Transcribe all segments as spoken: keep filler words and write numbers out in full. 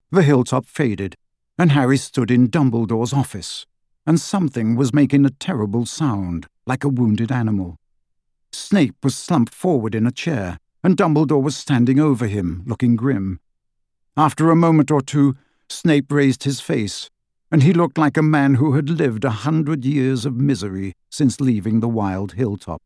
The hilltop faded, and Harry stood in Dumbledore's office, and something was making a terrible sound, like a wounded animal. Snape was slumped forward in a chair, and Dumbledore was standing over him, looking grim. After a moment or two, Snape raised his face, and he looked like a man who had lived a hundred years of misery since leaving the wild hilltop.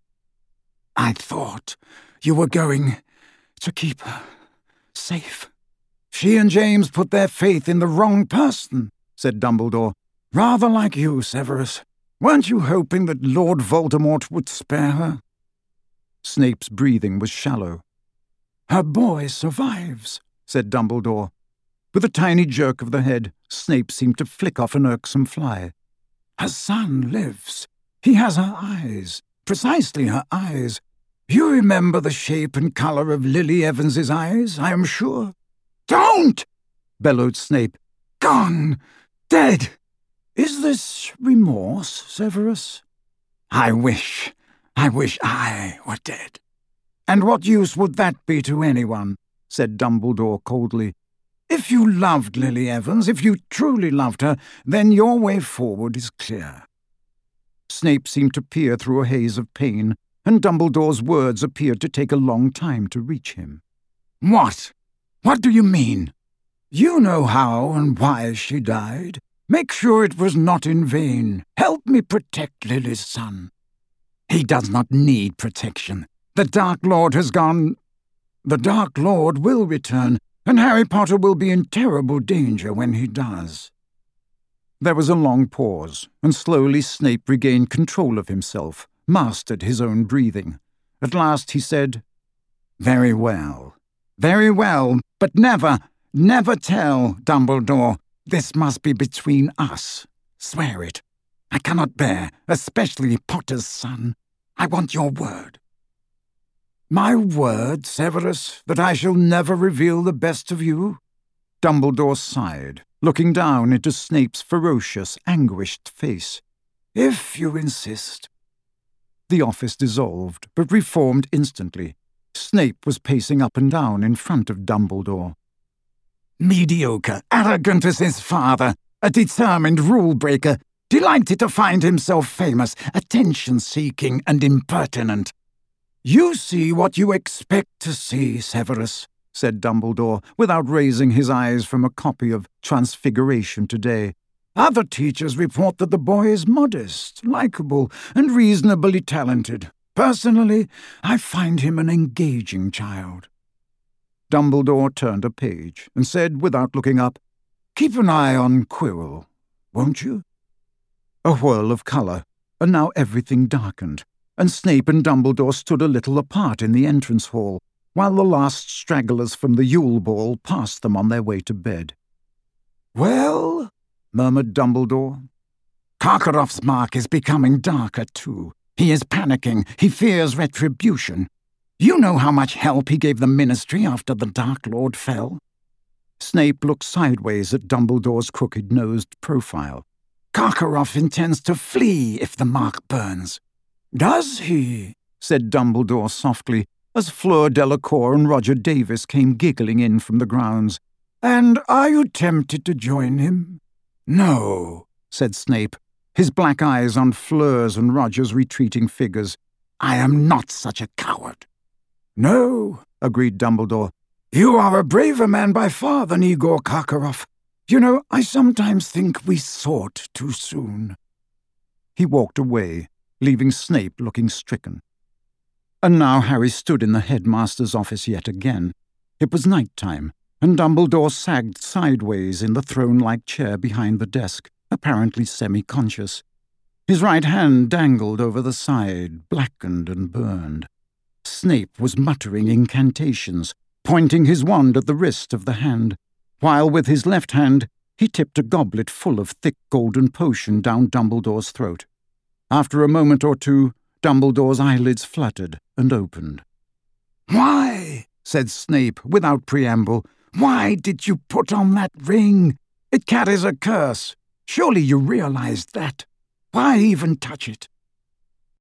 "I thought you were going to keep her safe." "She and James put their faith in the wrong person," said Dumbledore. "Rather like you, Severus. Weren't you hoping that Lord Voldemort would spare her?" Snape's breathing was shallow. "Her boy survives," said Dumbledore. With a tiny jerk of the head, Snape seemed to flick off an irksome fly. "Her son lives. He has her eyes, precisely her eyes. You remember the shape and colour of Lily Evans's eyes, I am sure." "Don't!" bellowed Snape. "Gone! Dead! Is this remorse, Severus?" "I wish, I wish I were dead." "And what use would that be to anyone?" said Dumbledore coldly. "If you loved Lily Evans, if you truly loved her, then your way forward is clear." Snape seemed to peer through a haze of pain, and Dumbledore's words appeared to take a long time to reach him. "What? What do you mean? You know how and why she died. Make sure it was not in vain. Help me protect Lily's son." "He does not need protection. The Dark Lord has gone—" "The Dark Lord will return, and Harry Potter will be in terrible danger when he does." There was a long pause, and slowly Snape regained control of himself, mastered his own breathing. At last he said, "Very well. Very well, but never, never tell, Dumbledore. This must be between us. Swear it. I cannot bear, especially Potter's son. I want your word." "My word, Severus, that I shall never reveal the best of you?" Dumbledore sighed, looking down into Snape's ferocious, anguished face. "If you insist." The office dissolved, but reformed instantly. Snape was pacing up and down in front of Dumbledore. "Mediocre, arrogant as his father, a determined rule-breaker, delighted to find himself famous, attention-seeking and impertinent. You see what you expect to see, Severus," said Dumbledore, without raising his eyes from a copy of Transfiguration Today. "Other teachers report that the boy is modest, likeable, and reasonably talented. Personally, I find him an engaging child." Dumbledore turned a page and said, without looking up, "Keep an eye on Quirrell, won't you?" A whirl of colour, and now everything darkened, and Snape and Dumbledore stood a little apart in the entrance hall, while the last stragglers from the Yule Ball passed them on their way to bed. "Well," murmured Dumbledore, "Karkaroff's mark is becoming darker too. He is panicking. He fears retribution. You know how much help he gave the Ministry after the Dark Lord fell?" Snape looked sideways at Dumbledore's crooked-nosed profile. "Karkaroff intends to flee if the mark burns." "Does he?" said Dumbledore softly, as Fleur Delacour and Roger Davis came giggling in from the grounds. "And are you tempted to join him?" "No," said Snape, his black eyes on Fleur's and Roger's retreating figures. "I am not such a coward." "No," agreed Dumbledore. "You are a braver man by far than Igor Karkaroff. You know, I sometimes think we sought too soon." He walked away, leaving Snape looking stricken. And now Harry stood in the headmaster's office yet again. It was night time, and Dumbledore sagged sideways in the throne-like chair behind the desk, apparently semi-conscious. His right hand dangled over the side, blackened and burned. Snape was muttering incantations, pointing his wand at the wrist of the hand, while with his left hand he tipped a goblet full of thick golden potion down Dumbledore's throat. After a moment or two, Dumbledore's eyelids fluttered and opened. "Why," said Snape without preamble, "why did you put on that ring? It carries a curse. Surely you realized that. Why even touch it?"